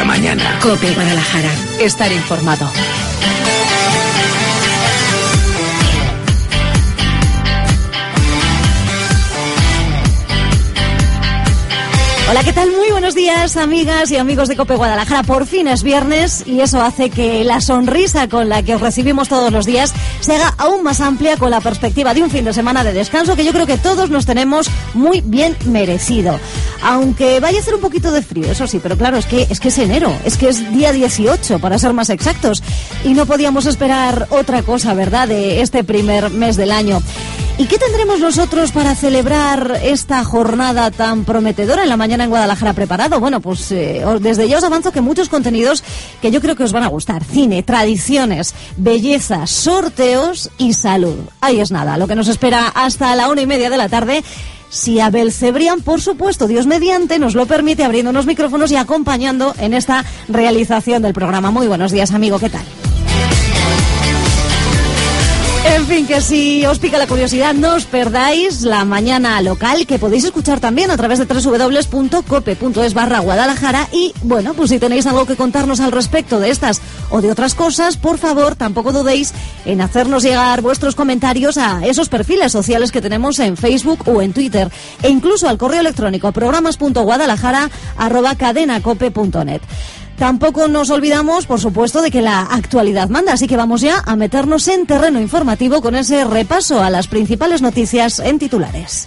la mañana. COPE Guadalajara. Estar informado. Hola, ¿qué tal? Muy buenos días, amigas y amigos de COPE Guadalajara. Por fin es viernes y eso hace que la sonrisa con la que os recibimos todos los días se haga aún más amplia con la perspectiva de un fin de semana de descanso que yo creo que todos nos tenemos muy bien merecido. Aunque vaya a hacer un poquito de frío, eso sí, pero claro, es que es enero, es que es día 18, para ser más exactos. Y no podíamos esperar otra cosa, ¿verdad?, de este primer mes del año. ¿Y qué tendremos nosotros para celebrar esta jornada tan prometedora en la mañana en Guadalajara preparado? Bueno, pues desde ya os avanzo que muchos contenidos que yo creo que os van a gustar. Cine, tradiciones, belleza, sorteos y salud. Ahí es nada, lo que nos espera hasta la 1:30 de la tarde. Si Abel Cebrián, por supuesto, Dios mediante, nos lo permite, abriéndonos micrófonos y acompañando en esta realización del programa. Muy buenos días, amigo, ¿qué tal? En fin, que si os pica la curiosidad, no os perdáis la mañana local, que podéis escuchar también a través de www.cope.es/Guadalajara. Y bueno, pues si tenéis algo que contarnos al respecto de estas o de otras cosas, por favor, tampoco dudéis en hacernos llegar vuestros comentarios a esos perfiles sociales que tenemos en Facebook o en Twitter, e incluso al correo electrónico programas.guadalajara@cadenacope.net. Tampoco nos olvidamos, por supuesto, de que la actualidad manda, así que vamos ya a meternos en terreno informativo con ese repaso a las principales noticias en titulares.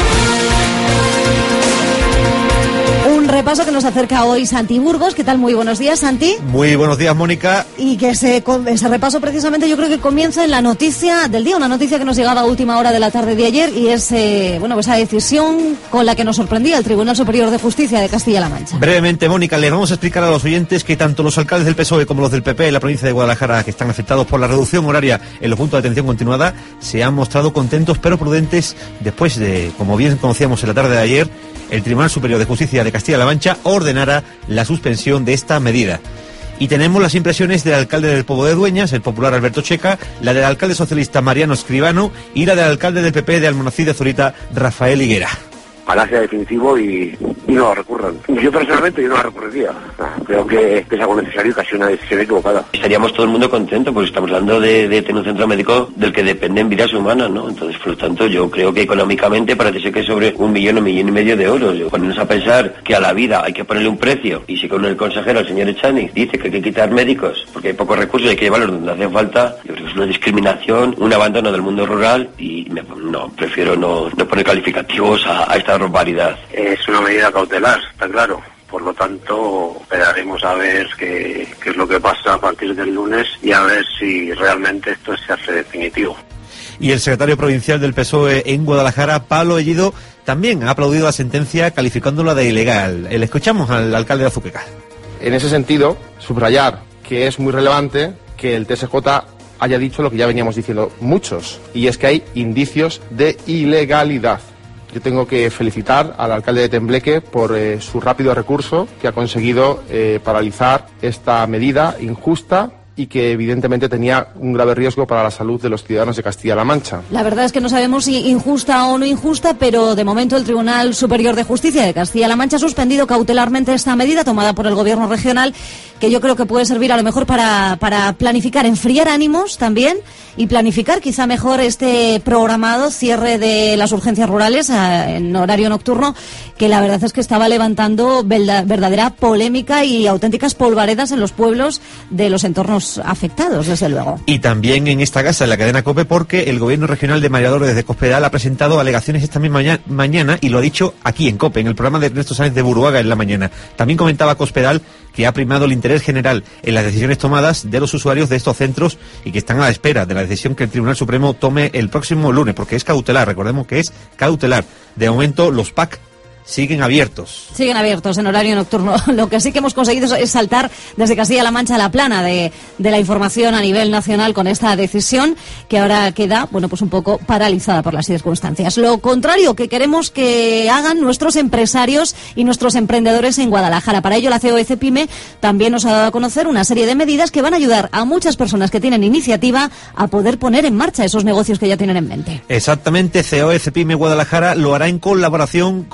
Un repaso que nos acerca hoy Santi Burgos. ¿Qué tal? Muy buenos días, Santi. Muy buenos días, Mónica. Y que ese repaso precisamente yo creo que comienza en la noticia del día, una noticia que nos llegaba a última hora de la tarde de ayer, y es esa decisión con la que nos sorprendía el Tribunal Superior de Justicia de Castilla-La Mancha. Brevemente, Mónica, les vamos a explicar a los oyentes que tanto los alcaldes del PSOE como los del PP en la provincia de Guadalajara, que están afectados por la reducción horaria en los puntos de atención continuada, se han mostrado contentos pero prudentes después de, como bien conocíamos en la tarde de ayer, el Tribunal Superior de Justicia de Castilla-La Mancha ordenara la suspensión de esta medida. Y tenemos las impresiones del alcalde del Pobo de Dueñas, el popular Alberto Checa, la del alcalde socialista Mariano Escribano y la del alcalde del PP de Almonacid de Zurita, Rafael Higuera. Ojalá sea definitivo y no lo recurran. Yo personalmente no lo recurriría. Creo que es algo necesario y casi una decisión equivocada. Estaríamos todo el mundo contentos porque estamos hablando de tener un centro médico del que dependen vidas humanas, ¿no? Entonces, por lo tanto, yo creo que económicamente parece ser que es sobre 1 millón, 1,5 millones de euros. Ponernos a pensar que a la vida hay que ponerle un precio, y si con el consejero, el señor Echani, dice que hay que quitar médicos porque hay pocos recursos y hay que llevarlos donde hacen falta, yo creo que es una discriminación, un abandono del mundo rural, y prefiero no poner calificativos a esta barbaridad. Es una medida cautelar, está claro. Por lo tanto, esperaremos a ver qué es lo que pasa a partir del lunes y a ver si realmente esto se hace definitivo. Y el secretario provincial del PSOE en Guadalajara, Pablo Bellido, también ha aplaudido la sentencia calificándola de ilegal. Le escuchamos al alcalde de Azuqueca. En ese sentido, subrayar que es muy relevante que el TSJ haya dicho lo que ya veníamos diciendo muchos, y es que hay indicios de ilegalidad. Yo tengo que felicitar al alcalde de Tembleque por su rápido recurso, que ha conseguido paralizar esta medida injusta y que evidentemente tenía un grave riesgo para la salud de los ciudadanos de Castilla-La Mancha. La verdad es que no sabemos si injusta o no injusta, pero de momento el Tribunal Superior de Justicia de Castilla-La Mancha ha suspendido cautelarmente esta medida tomada por el Gobierno regional, que yo creo que puede servir a lo mejor para planificar, enfriar ánimos también, y planificar quizá mejor este programado cierre de las urgencias rurales en horario nocturno, que la verdad es que estaba levantando verdadera polémica y auténticas polvaredas en los pueblos de los entornos afectados, desde luego. Y también en esta casa, en la cadena COPE, porque el Gobierno Regional de Mediadores de Cospedal ha presentado alegaciones esta misma mañana, y lo ha dicho aquí en COPE, en el programa de Ernesto Sáenz de Buruaga en la mañana. También comentaba Cospedal que ha primado el interés general en las decisiones tomadas de los usuarios de estos centros y que están a la espera de la decisión que el Tribunal Supremo tome el próximo lunes, porque es cautelar, recordemos que es cautelar. De momento los PAC siguen abiertos. Siguen abiertos en horario nocturno. Lo que sí que hemos conseguido es saltar desde Castilla-La Mancha a la plana de la información a nivel nacional con esta decisión, que ahora queda, pues un poco paralizada por las circunstancias. Lo contrario que queremos que hagan nuestros empresarios y nuestros emprendedores en Guadalajara. Para ello, la COE Pyme también nos ha dado a conocer una serie de medidas que van a ayudar a muchas personas que tienen iniciativa a poder poner en marcha esos negocios que ya tienen en mente. Exactamente, COE Pyme Guadalajara lo hará en colaboración con la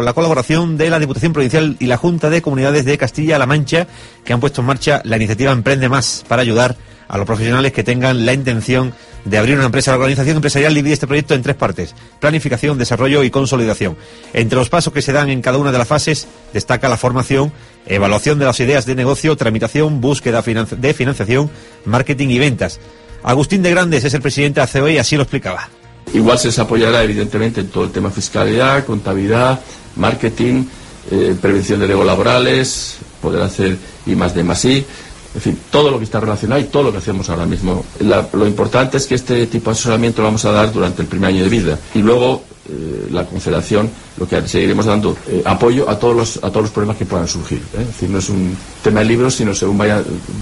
la colaboración de la Diputación Provincial y la Junta de Comunidades de Castilla-La Mancha, que han puesto en marcha la iniciativa Emprende Más para ayudar a los profesionales que tengan la intención de abrir una empresa. La organización empresarial divide este proyecto en 3 partes: planificación, desarrollo y consolidación. Entre los pasos que se dan en cada una de las fases destaca la formación, evaluación de las ideas de negocio, tramitación, búsqueda de financiación, marketing y ventas. Agustín de Grandes es el presidente de ACOE y así lo explicaba. Igual se les apoyará evidentemente en todo el tema fiscalidad, contabilidad, marketing, prevención de riesgos laborales, poder hacer I+D+I, en fin, todo lo que está relacionado y todo lo que hacemos ahora mismo. Lo importante es que este tipo de asesoramiento lo vamos a dar durante el primer año de vida y luego la Confederación lo que seguiremos dando apoyo a todos los problemas que puedan surgir. Es decir, no es un tema de libros, sino según vayan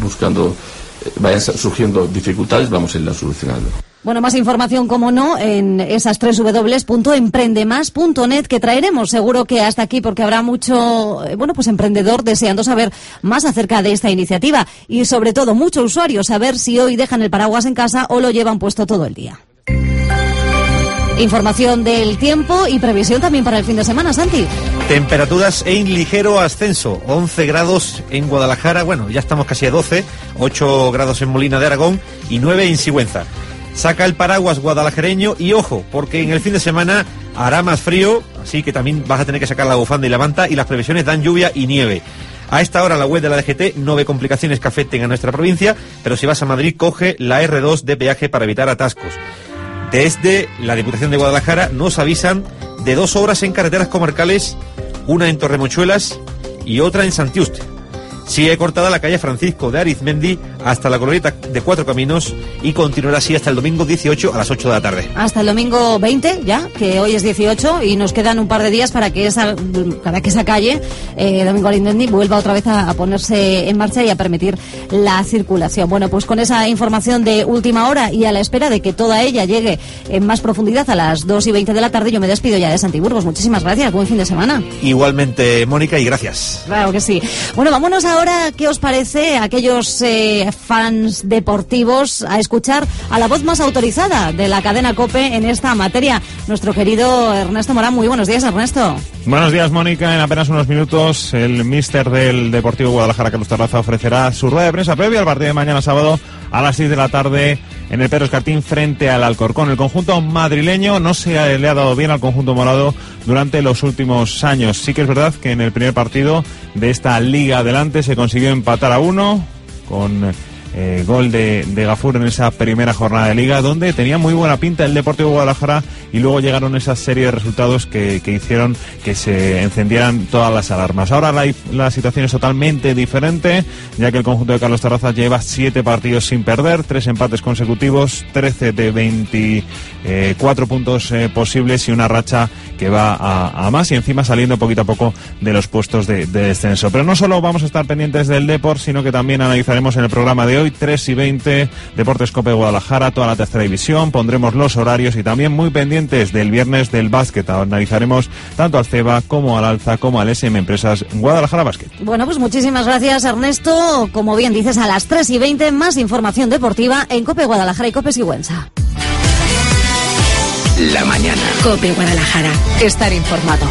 surgiendo dificultades, vamos a ir solucionando. Bueno, más información, como no, en esas www.emprendemás.net, que traeremos seguro que hasta aquí, porque habrá mucho, pues emprendedor deseando saber más acerca de esta iniciativa y sobre todo mucho usuario saber si hoy dejan el paraguas en casa o lo llevan puesto todo el día. Información del tiempo y previsión también para el fin de semana, Santi. Temperaturas en ligero ascenso, 11 grados en Guadalajara, ya estamos casi a 12, 8 grados en Molina de Aragón y 9 en Sigüenza. Saca el paraguas guadalajareño y ojo, porque en el fin de semana hará más frío, así que también vas a tener que sacar la bufanda y la manta, y las previsiones dan lluvia y nieve. A esta hora la web de la DGT no ve complicaciones que afecten a nuestra provincia, pero si vas a Madrid coge la R2 de peaje para evitar atascos. Desde la Diputación de Guadalajara nos avisan de 2 obras en carreteras comarcales, una en Torremochuelas y otra en Santiuste. Sigue cortada la calle Francisco de Arizmendi hasta la glorieta de 4 Caminos y continuará así hasta el domingo 18 a las 8 de la tarde. Hasta el domingo 20 ya, que hoy es 18 y nos quedan un par de días para que esa calle, Domingo Arizmendi, vuelva otra vez a ponerse en marcha y a permitir la circulación. Bueno, pues con esa información de última hora y a la espera de que toda ella llegue en más profundidad a las 2:20 de la tarde, yo me despido ya de Santiburgos. Muchísimas gracias, buen fin de semana. Igualmente, Mónica, y gracias. Claro que sí. Bueno, vámonos ahora, ¿qué os parece, aquellos fans deportivos, a escuchar a la voz más autorizada de la cadena COPE en esta materia? Nuestro querido Ernesto Morán. Muy buenos días, Ernesto. Buenos días, Mónica. En apenas unos minutos el míster del Deportivo Guadalajara, Carlos Terraza, ofrecerá su rueda de prensa previa al partido de mañana sábado a las 6 de la tarde en el Pedro Escartín frente al Alcorcón. El conjunto madrileño no se le ha dado bien al conjunto morado durante los últimos años. Sí que es verdad que en el primer partido de esta Liga Adelante se consiguió empatar a 1 con gol de Gafur en esa primera jornada de Liga, donde tenía muy buena pinta el Deportivo Guadalajara, y luego llegaron esa serie de resultados que hicieron que se encendieran todas las alarmas. Ahora la situación es totalmente diferente, ya que el conjunto de Carlos Terraza lleva 7 partidos sin perder, 3 empates consecutivos, 13 de 24 puntos posibles y una racha que va a más, y encima saliendo poquito a poco de los puestos de descenso. Pero no solo vamos a estar pendientes del Depor, sino que también analizaremos en el programa de hoy 3:20 Deportes COPE Guadalajara, toda la tercera división, pondremos los horarios y también muy pendientes del viernes del básquet. Analizaremos tanto al CEBA como al Alza como al SM Empresas Guadalajara Básquet. Bueno, pues muchísimas gracias, Ernesto. Como bien dices, a las 3:20 más información deportiva en COPE Guadalajara y COPE Sigüenza. La mañana. COPE Guadalajara. Estar informado.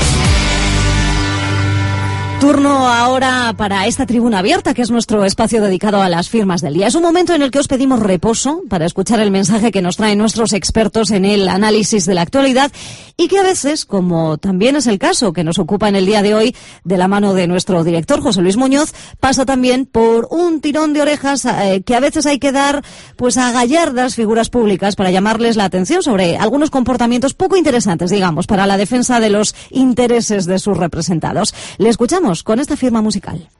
Turno ahora para esta tribuna abierta, que es nuestro espacio dedicado a las firmas del día. Es un momento en el que os pedimos reposo para escuchar el mensaje que nos traen nuestros expertos en el análisis de la actualidad, y que a veces, como también es el caso que nos ocupa en el día de hoy, de la mano de nuestro director José Luis Muñoz, pasa también por un tirón de orejas que a veces hay que dar pues a gallardas figuras públicas para llamarles la atención sobre algunos comportamientos poco interesantes, digamos, para la defensa de los intereses de sus representados. Le escuchamos con esta firma musical.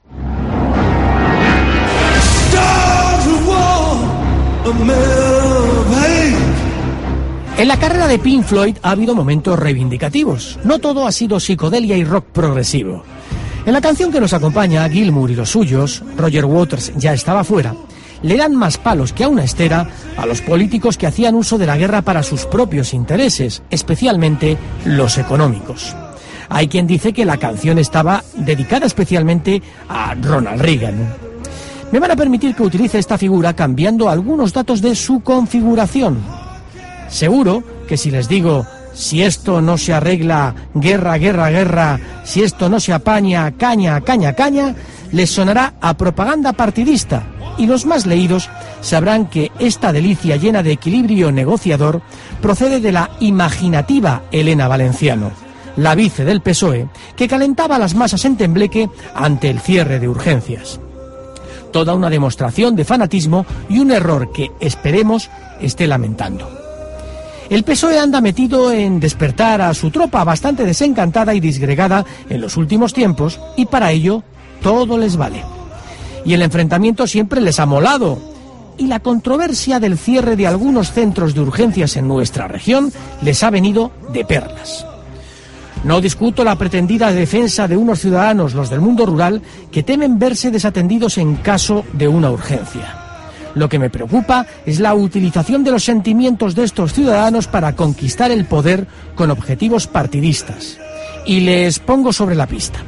En la carrera de Pink Floyd ha habido momentos reivindicativos. No todo ha sido psicodelia y rock progresivo. En la canción que nos acompaña, Gilmour y los suyos, Roger Waters ya estaba fuera, le dan más palos que a una estera a los políticos que hacían uso de la guerra para sus propios intereses, especialmente los económicos. Hay quien dice que la canción estaba dedicada especialmente a Ronald Reagan. Me van a permitir que utilice esta figura cambiando algunos datos de su configuración. Seguro que si les digo si esto no se arregla, guerra, guerra, guerra, si esto no se apaña, caña, caña, caña, les sonará a propaganda partidista, y los más leídos sabrán que esta delicia llena de equilibrio negociador procede de la imaginativa Elena Valenciano, la vice del PSOE, que calentaba a las masas en Tembleque ante el cierre de urgencias. Toda una demostración de fanatismo y un error que, esperemos, esté lamentando. El PSOE anda metido en despertar a su tropa bastante desencantada y disgregada en los últimos tiempos, y para ello todo les vale. Y el enfrentamiento siempre les ha molado, y la controversia del cierre de algunos centros de urgencias en nuestra región les ha venido de perlas. No discuto la pretendida defensa de unos ciudadanos, los del mundo rural, que temen verse desatendidos en caso de una urgencia. Lo que me preocupa es la utilización de los sentimientos de estos ciudadanos para conquistar el poder con objetivos partidistas. Y les pongo sobre la pista.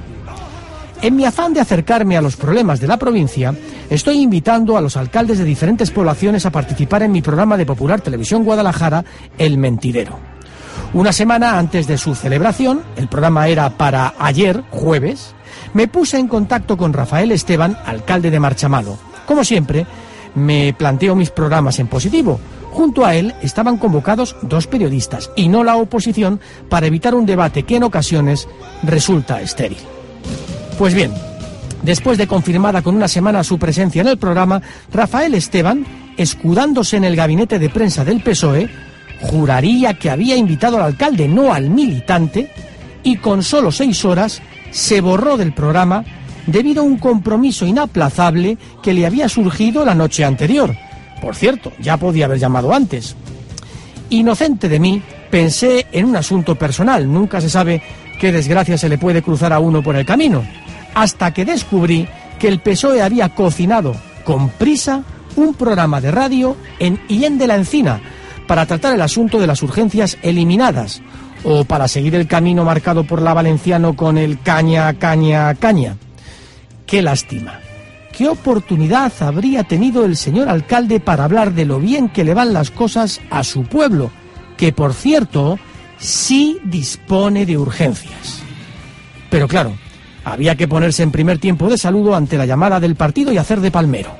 En mi afán de acercarme a los problemas de la provincia, estoy invitando a los alcaldes de diferentes poblaciones a participar en mi programa de Popular Televisión Guadalajara, El Mentidero. Una semana antes de su celebración, el programa era para ayer, jueves, me puse en contacto con Rafael Esteban, alcalde de Marchamalo. Como siempre, me planteo mis programas en positivo. Junto a él estaban convocados 2 periodistas y no la oposición para evitar un debate que en ocasiones resulta estéril. Pues bien, después de confirmada con una semana su presencia en el programa, Rafael Esteban, escudándose en el gabinete de prensa del PSOE, juraría que había invitado al alcalde, no al militante, y con solo 6 horas se borró del programa debido a un compromiso inaplazable que le había surgido la noche anterior. Por cierto, ya podía haber llamado antes. Inocente de mí, pensé en un asunto personal. Nunca se sabe qué desgracia se le puede cruzar a uno por el camino. Hasta que descubrí que el PSOE había cocinado con prisa un programa de radio en Illén de la Encina para tratar el asunto de las urgencias eliminadas, o para seguir el camino marcado por la Valenciano con el caña, caña, caña. ¡Qué lástima! ¿Qué oportunidad habría tenido el señor alcalde para hablar de lo bien que le van las cosas a su pueblo, que, por cierto, sí dispone de urgencias? Pero claro, había que ponerse en primer tiempo de saludo ante la llamada del partido y hacer de palmero.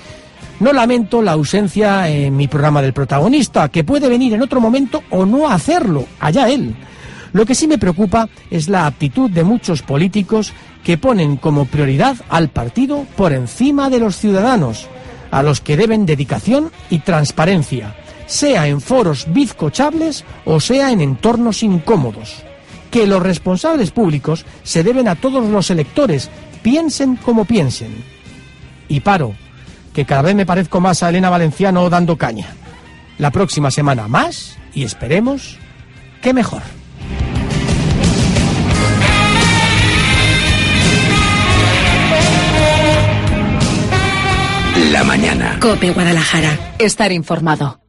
No lamento la ausencia en mi programa del protagonista, que puede venir en otro momento o no hacerlo, allá él. Lo que sí me preocupa es la actitud de muchos políticos que ponen como prioridad al partido por encima de los ciudadanos, a los que deben dedicación y transparencia, sea en foros bizcochables o sea en entornos incómodos. Que los responsables públicos se deben a todos los electores, piensen como piensen. Y paro, que cada vez me parezco más a Elena Valenciano dando caña. La próxima semana más, y esperemos que mejor. La mañana. COPE Guadalajara. Estar informado.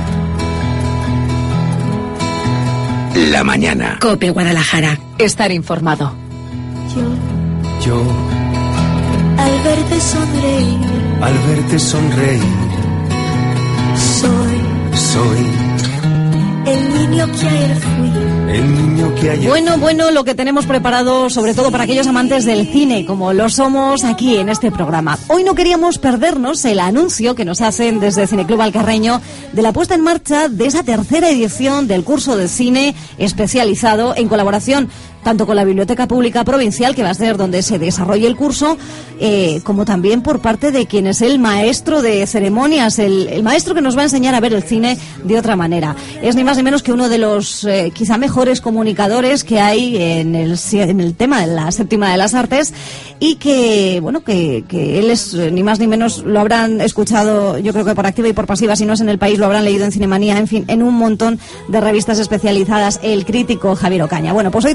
La mañana. COPE Guadalajara. Estar informado. Yo. Al verte sonreír. Soy el niño que ayer fui. Bueno, lo que tenemos preparado, sobre todo para aquellos amantes del cine, como lo somos aquí en este programa. Hoy no queríamos perdernos el anuncio que nos hacen desde Cineclub Alcarreño de la puesta en marcha de esa 3ª edición del curso de cine especializado en colaboración tanto con la Biblioteca Pública Provincial, que va a ser donde se desarrolle el curso, como también por parte de quien es el maestro de ceremonias, el maestro que nos va a enseñar a ver el cine de otra manera. Es ni más ni menos que uno de los quizá mejores comunicadores que hay en el tema de la séptima de las artes, y que, bueno, que él es ni más ni menos, lo habrán escuchado, yo creo que por activa y por pasiva, si no es en El País, lo habrán leído en Cinemanía, en fin, en un montón de revistas especializadas, el crítico Javier Ocaña. Bueno, pues hoy tenemos la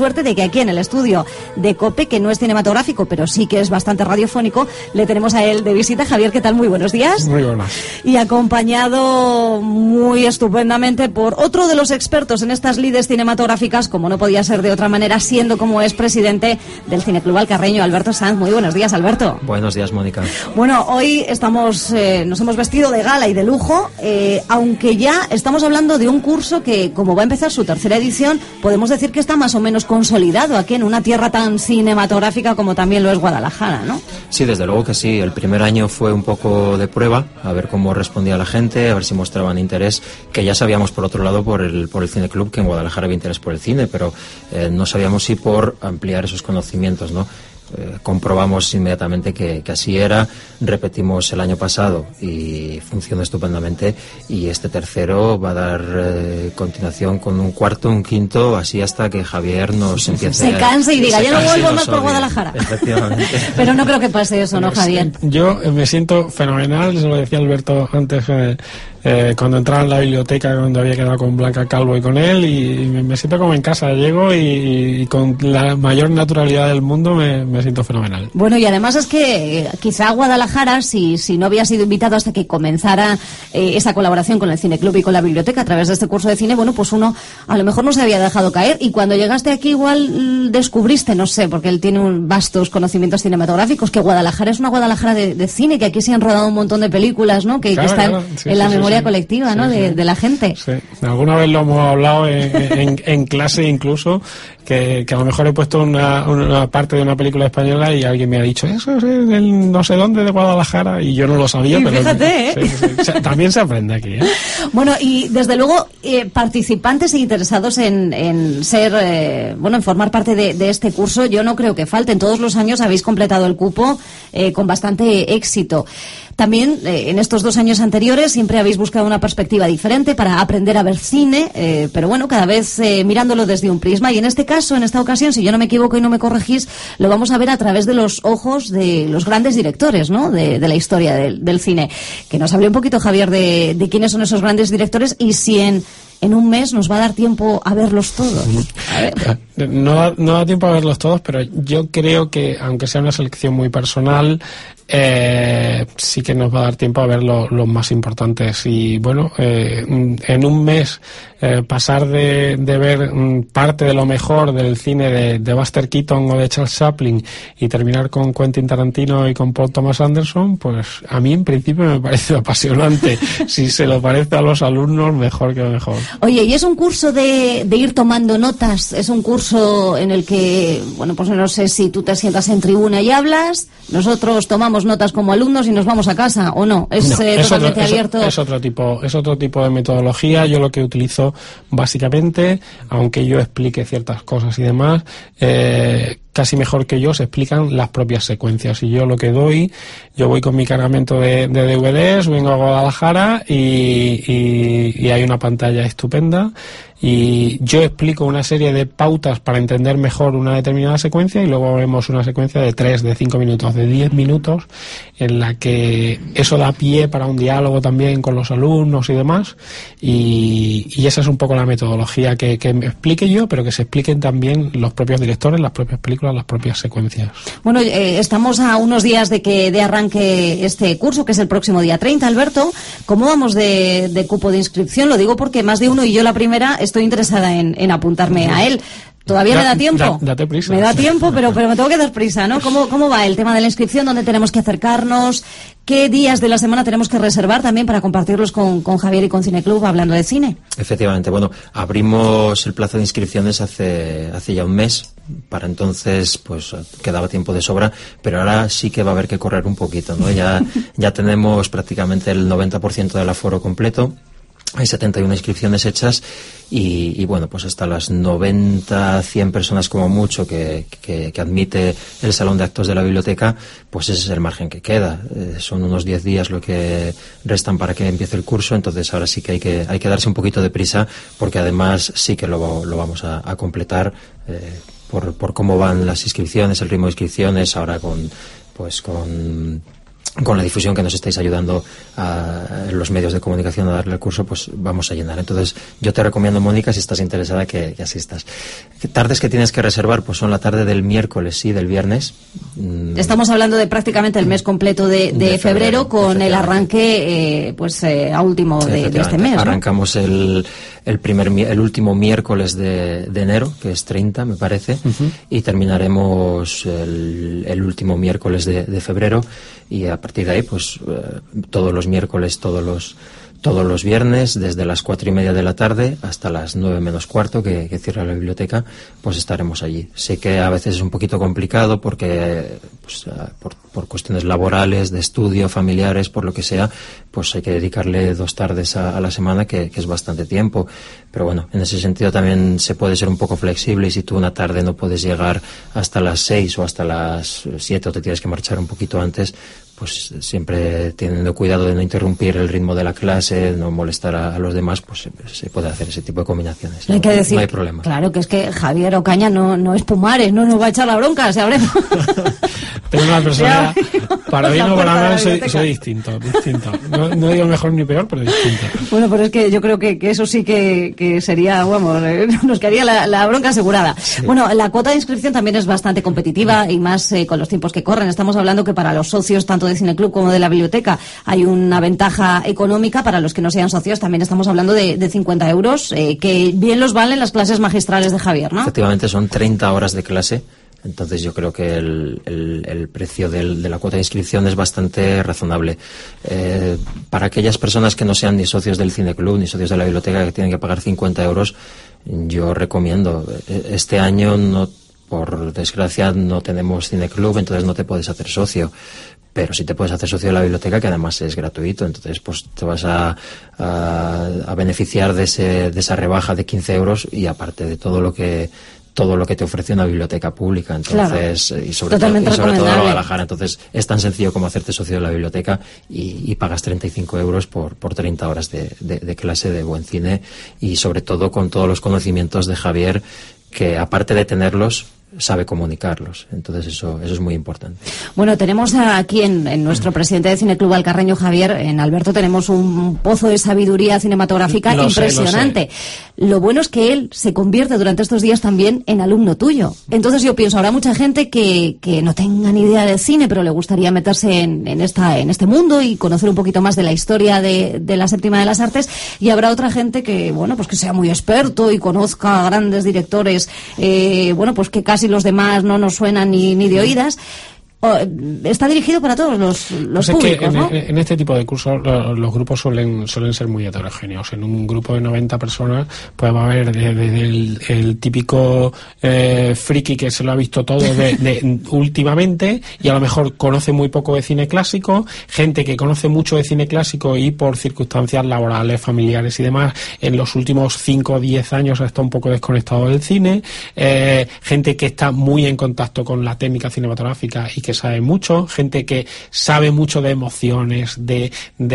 suerte de que aquí en el estudio de COPE, que no es cinematográfico, pero sí que es bastante radiofónico, le tenemos a él de visita. Javier, ¿qué tal? Muy buenos días. Muy buenas. Y acompañado muy estupendamente por otro de los expertos en estas lides cinematográficas, como no podía ser de otra manera, siendo como es presidente del Cineclub Alcarreño, Alberto Sanz. Muy buenos días, Alberto. Buenos días, Mónica. Bueno, hoy nos hemos vestido de gala y de lujo, aunque ya estamos hablando de un curso que, como va a empezar su tercera edición, podemos decir que está más o menos consolidado aquí en una tierra tan cinematográfica como también lo es Guadalajara, ¿no? Sí, desde luego que sí. El primer año fue un poco de prueba, a ver cómo respondía la gente, a ver si mostraban interés, que ya sabíamos por otro lado por el Cineclub que en Guadalajara había interés por el cine, pero no sabíamos si por ampliar esos conocimientos, ¿no? Comprobamos inmediatamente que así era, repetimos el año pasado y funcionó estupendamente, y este tercero va a dar continuación con un cuarto, un quinto, así hasta que Javier nos empiece se canse y diga, ya no vuelvo más por Guadalajara. Efectivamente. Pero no creo que pase eso, ¿no, Javier? Yo me siento fenomenal, se lo decía Alberto antes, cuando entraba en la biblioteca, cuando había quedado con Blanca Calvo y con él, y me siento como en casa. Llego y con la mayor naturalidad del mundo me siento fenomenal. Bueno, y además es que quizá Guadalajara, si no había sido invitado hasta que comenzara esa colaboración con el Cineclub y con la biblioteca a través de este curso de cine, bueno, pues uno a lo mejor no se había dejado caer, y cuando llegaste aquí igual descubriste, no sé, porque él tiene vastos conocimientos cinematográficos, que Guadalajara es una Guadalajara de cine, que aquí se han rodado un montón de películas, ¿no? Que están en la memoria colectiva, ¿no? De la gente. Sí. Alguna vez lo hemos hablado en clase incluso, que a lo mejor he puesto una parte de una película española y alguien me ha dicho, eso es del no sé dónde de Guadalajara, y yo no lo sabía, y pero fíjate, sí, también se aprende aquí, ¿eh? Bueno, y desde luego participantes e interesados en ser, en formar parte de este curso, yo no creo que falten. Todos los años habéis completado el cupo con bastante éxito. También en estos 2 años anteriores siempre habéis buscado una perspectiva diferente para aprender a ver cine, pero bueno, cada vez mirándolo desde un prisma, y en este caso, en esta ocasión, si yo no me equivoco y no me corregís, lo vamos a ver a través de los ojos de los grandes directores, ¿no? De la historia del cine. Que nos hable un poquito, Javier, de quiénes son esos grandes directores, y si en un mes nos va a dar tiempo a verlos todos. A ver. No da tiempo a verlos todos, pero yo creo que, aunque sea una selección muy personal, sí que nos va a dar tiempo a ver los más importantes. Y bueno, en un mes pasar de ver parte de lo mejor del cine de Buster Keaton o de Charles Chaplin y terminar con Quentin Tarantino y con Paul Thomas Anderson, pues a mí en principio me parece apasionante. Si se lo parece a los alumnos, mejor que mejor. Oye, ¿y es un curso de ir tomando notas? ¿Es un curso en el que, bueno, pues no sé si tú te sientas en tribuna y hablas, nosotros tomamos notas como alumnos y nos vamos a casa, o no? ¿Es totalmente abierto? Es otro tipo de metodología. Yo lo que utilizo básicamente, aunque yo explique ciertas cosas y demás, casi mejor que yo se explican las propias secuencias, y yo lo que doy, yo voy con mi cargamento de DVDs, vengo a Guadalajara y hay una pantalla estupenda, y yo explico una serie de pautas para entender mejor una determinada secuencia, y luego vemos una secuencia de 3, de 5 minutos, de 10 minutos, en la que eso da pie para un diálogo también con los alumnos y demás, y esa es un poco la metodología que me explique yo, pero que se expliquen también los propios directores, las propias películas, las propias secuencias. Bueno, estamos a unos días de arranque este curso, que es el próximo día 30, Alberto. ¿Cómo vamos de cupo de inscripción? Lo digo porque más de uno, y yo la primera, estoy interesada en apuntarme a él. ¿Todavía me da tiempo? Date prisa. Me da tiempo, pero me tengo que dar prisa, ¿no? ¿Cómo va el tema de la inscripción? ¿Dónde tenemos que acercarnos? ¿Qué días de la semana tenemos que reservar también para compartirlos con Javier y con Cineclub hablando de cine? Efectivamente, bueno, abrimos el plazo de inscripciones hace ya un mes. Para entonces, pues quedaba tiempo de sobra, pero ahora sí que va a haber que correr un poquito, ¿no? Ya tenemos prácticamente el 90% del aforo completo. Hay 71 inscripciones hechas y bueno, pues hasta las 90, 100 personas como mucho que admite el salón de actos de la biblioteca, pues ese es el margen que queda. Son unos 10 días lo que restan para que empiece el curso, entonces ahora sí que hay que darse un poquito de prisa, porque además sí que lo vamos a completar por cómo van las inscripciones, el ritmo de inscripciones, ahora con con la difusión que nos estáis ayudando a los medios de comunicación a darle el curso, pues vamos a llenar. Entonces yo te recomiendo, Mónica, si estás interesada, que asistas. Tardes que tienes que reservar, pues son la tarde del miércoles y del viernes. Estamos hablando de prácticamente el mes completo de febrero, con el arranque a último de este mes, ¿no? Arrancamos el último miércoles de enero, que es 30, me parece, y terminaremos el último miércoles de febrero, y a partir de ahí, pues todos los miércoles, todos los viernes, desde las 4:30 de la tarde hasta las 9 menos cuarto, que cierra la biblioteca, pues estaremos allí. Sé que a veces es un poquito complicado porque pues, por cuestiones laborales, de estudio, familiares, por lo que sea, pues hay que dedicarle 2 tardes a la semana, que es bastante tiempo. Pero bueno, en ese sentido también se puede ser un poco flexible, y si tú una tarde no puedes llegar hasta las 6 o hasta las 7 o te tienes que marchar un poquito antes, pues siempre teniendo cuidado de no interrumpir el ritmo de la clase, no molestar a los demás, pues se puede hacer ese tipo de combinaciones. Hay que decir, no hay problema. Claro, que es que Javier Ocaña no es Pumares, no nos va a echar la bronca, sabremos. Tengo una personalidad, para bien o para mal, soy distinto. No digo mejor ni peor, pero distinto. Bueno, pero es que yo creo que eso sí que sería, vamos, nos quedaría la bronca asegurada. Sí. Bueno, la cuota de inscripción también es bastante competitiva, y más con los tiempos que corren. Estamos hablando que para los socios, tanto de Cineclub como de la biblioteca, hay una ventaja económica. Para los que no sean socios también estamos hablando de 50 euros, que bien los valen las clases magistrales de Javier, ¿no? Efectivamente, son 30 horas de clase. Entonces yo creo que el precio de la cuota de inscripción es bastante razonable. Para aquellas personas que no sean ni socios del Cineclub ni socios de la biblioteca, que tienen que pagar 50 euros, yo recomiendo. Este año, por desgracia, no tenemos Cineclub, entonces no te puedes hacer socio. Pero sí te puedes hacer socio de la biblioteca, que además es gratuito. Entonces pues te vas a beneficiar de esa rebaja de 15 euros, y aparte de todo lo que te ofrece una biblioteca pública. Entonces, claro, y sobre todo en Guadalajara. Entonces es tan sencillo como hacerte socio de la biblioteca, y pagas 35 euros por 30 horas de clase de buen cine, y sobre todo con todos los conocimientos de Javier, que aparte de tenerlos, sabe comunicarlos. Entonces eso es muy importante. Bueno, tenemos aquí en nuestro presidente de Cineclub Alcarreño, Javier, en Alberto, tenemos un pozo de sabiduría cinematográfica impresionante. Lo bueno es que él se convierte durante estos días también en alumno tuyo. Entonces yo pienso, habrá mucha gente que no tenga ni idea de cine, pero le gustaría meterse en este mundo y conocer un poquito más de la historia de la Séptima de las Artes, y habrá otra gente que, bueno, pues que sea muy experto y conozca a grandes directores, pues que casi los demás no nos suenan ni de oídas. Está dirigido para todos los pues públicos, es que ¿no? En este tipo de cursos los grupos suelen ser muy heterogéneos. En un grupo de 90 personas pues va a haber desde el típico friki que se lo ha visto todo últimamente, y a lo mejor conoce muy poco de cine clásico, gente que conoce mucho de cine clásico y por circunstancias laborales, familiares y demás, en los últimos 5 o 10 años está un poco desconectado del cine, gente que está muy en contacto con la técnica cinematográfica y que sabe mucho, gente que sabe mucho de emociones, de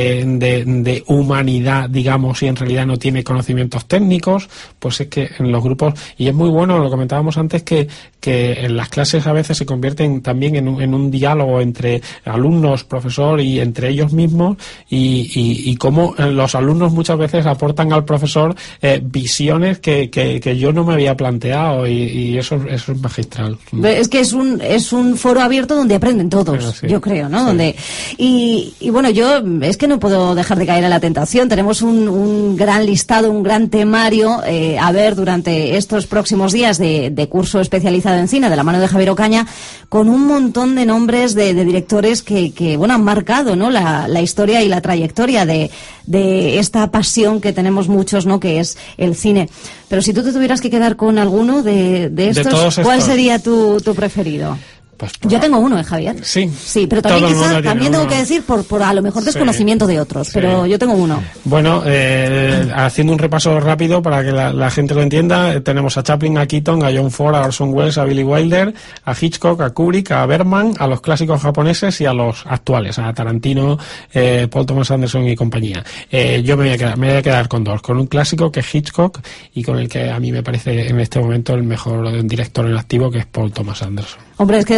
humanidad, digamos, y en realidad no tiene conocimientos técnicos. Pues es que en los grupos, y es muy bueno, lo comentábamos antes, que en las clases a veces se convierten también en un diálogo entre alumnos, profesor, y entre ellos mismos, y cómo los alumnos muchas veces aportan al profesor visiones que yo no me había planteado, y eso es magistral. Es que es un foro abierto donde aprenden todos, sí, yo creo, ¿no? Sí. Donde y bueno, yo es que no puedo dejar de caer en la tentación. Tenemos un gran listado, un gran temario a ver durante estos próximos días de curso especializado en cine de la mano de Javier Ocaña, con un montón de nombres de directores que bueno, han marcado, ¿no?, la historia y la trayectoria de esta pasión que tenemos muchos, ¿no?, que es el cine. Pero si tú te tuvieras que quedar con alguno de estos, ¿cuál sería tu preferido? Pues yo tengo uno, Javier. Sí, pero también tengo que decir por a lo mejor desconocimiento de otros, pero yo tengo uno. Bueno, haciendo un repaso rápido para que la gente lo entienda, tenemos a Chaplin, a Keaton, a John Ford, a Orson Welles, a Billy Wilder, a Hitchcock, a Kubrick, a Bergman, a los clásicos japoneses y a los actuales, a Tarantino, Paul Thomas Anderson y compañía. Yo me voy a quedar con dos, con un clásico que es Hitchcock y con el que a mí me parece en este momento el mejor director en activo, que es Paul Thomas Anderson. Hombre, es que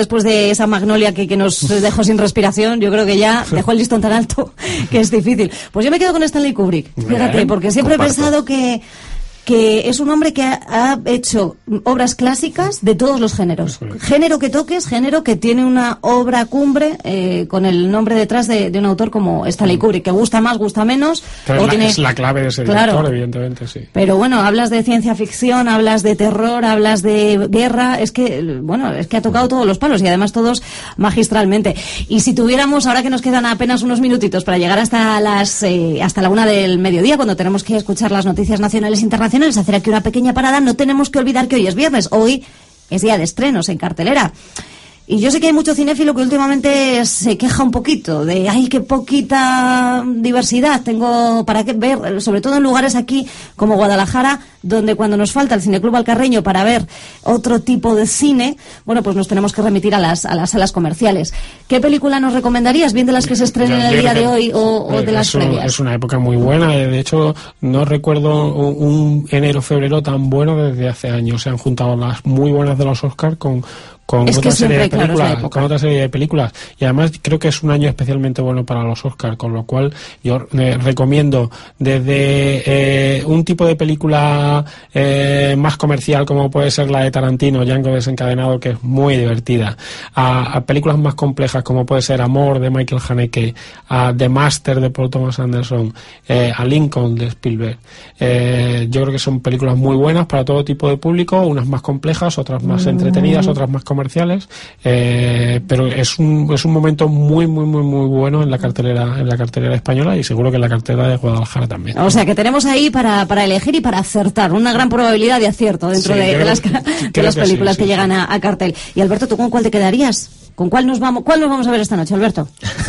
después de esa Magnolia que nos dejó sin respiración, yo creo que ya dejó el listón tan alto que es difícil. Pues yo me quedo con Stanley Kubrick, fíjate, porque siempre he pensado que es un hombre que ha hecho obras clásicas de todos los géneros. Género que toques, género que tiene una obra cumbre con el nombre detrás de un autor como Stanley Kubrick, que gusta más, gusta menos. Es la clave de ese director, evidentemente, sí. Pero bueno, hablas de ciencia ficción, hablas de terror, hablas de guerra, es que ha tocado todos los palos y además todos magistralmente. Y si tuviéramos, ahora que nos quedan apenas unos minutitos para llegar hasta la 1 del mediodía, cuando tenemos que escuchar las noticias nacionales e internacionales, hacer aquí una pequeña parada, no tenemos que olvidar que hoy es viernes, hoy es día de estrenos en cartelera. Y yo sé que hay mucho cinéfilo que últimamente se queja un poquito de, ay, qué poquita diversidad tengo para ver, sobre todo en lugares aquí como Guadalajara, donde cuando nos falta el Cineclub Alcarreño para ver otro tipo de cine, bueno, pues nos tenemos que remitir a las salas comerciales. ¿Qué película nos recomendarías, bien de las que se estrenen el día de hoy o de las previas? Es una época muy buena, de hecho no recuerdo un enero-febrero tan bueno desde hace años. Se han juntado las muy buenas de los Oscars con otra serie de películas, y además creo que es un año especialmente bueno para los Oscars, con lo cual yo recomiendo desde un tipo de película más comercial como puede ser la de Tarantino, Django desencadenado, que es muy divertida, a películas más complejas como puede ser Amor de Michael Haneke, a The Master de Paul Thomas Anderson, a Lincoln de Spielberg. Yo creo que son películas muy buenas para todo tipo de público, unas más complejas, otras más entretenidas, otras más comerciales, pero es un momento muy bueno en la cartelera española, y seguro que en la cartelera de Guadalajara también. O sea que tenemos ahí para elegir y para acertar, una gran probabilidad de acierto dentro de las películas que llegan a cartel. Y Alberto, ¿tú con cuál te quedarías? ¿Con cuál nos vamos a ver esta noche, Alberto?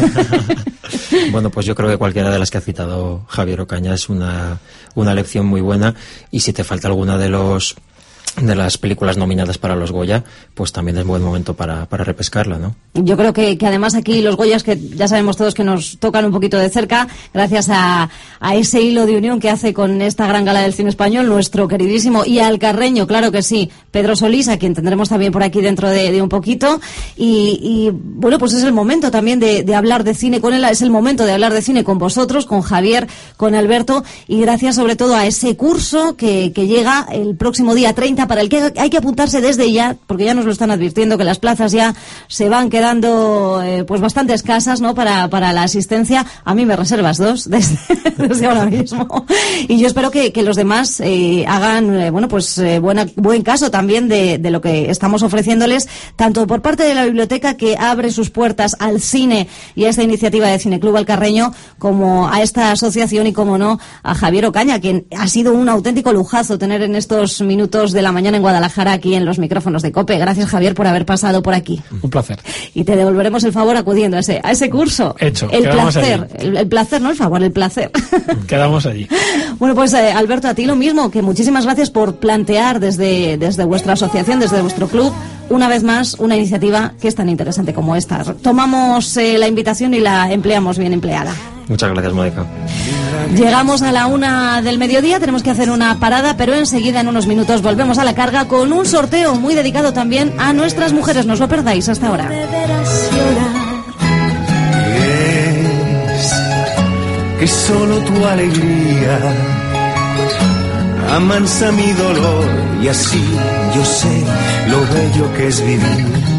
Bueno, pues yo creo que cualquiera de las que ha citado Javier Ocaña es una elección muy buena, y si te falta alguna de las películas nominadas para los Goya, pues también es buen momento para repescarla, ¿no? Yo creo que además aquí los Goyas, que ya sabemos todos que nos tocan un poquito de cerca, gracias a ese hilo de unión que hace con esta gran gala del cine español, nuestro queridísimo y alcarreño, claro que sí, Pedro Solís, a quien tendremos también por aquí dentro de un poquito, y bueno, pues es el momento también de hablar de cine con él, es el momento de hablar de cine con vosotros, con Javier, con Alberto, y gracias sobre todo a ese curso que llega el próximo día 30, para el que hay que apuntarse desde ya, porque ya nos lo están advirtiendo, que las plazas ya se van quedando pues bastante escasas, ¿no? Para la asistencia. A mí me reservas 2 desde ahora mismo, y yo espero que los demás hagan buen caso también de lo que estamos ofreciéndoles, tanto por parte de la biblioteca, que abre sus puertas al cine y a esta iniciativa de Cineclub Alcarreño, como a esta asociación, y como no a Javier Ocaña, quien ha sido un auténtico lujazo tener en estos minutos de la mañana en Guadalajara, aquí en los micrófonos de COPE. Gracias, Javier, por haber pasado por aquí. Un placer. Y te devolveremos el favor acudiendo a ese curso. Hecho. El placer, el placer, no el favor, el placer. Quedamos allí. Bueno, pues Alberto, a ti lo mismo, que muchísimas gracias por plantear desde vuestra asociación, desde vuestro club, una vez más, una iniciativa que es tan interesante como esta. Tomamos la invitación y la empleamos bien empleada. Muchas gracias, Mónica. Llegamos a la 1 del mediodía, tenemos que hacer una parada, pero enseguida, en unos minutos, volvemos a la carga con un sorteo muy dedicado también a nuestras mujeres. No os lo perdáis. Hasta ahora. Que solo tu alegría amansa mi dolor, y así yo sé lo bello que es vivir.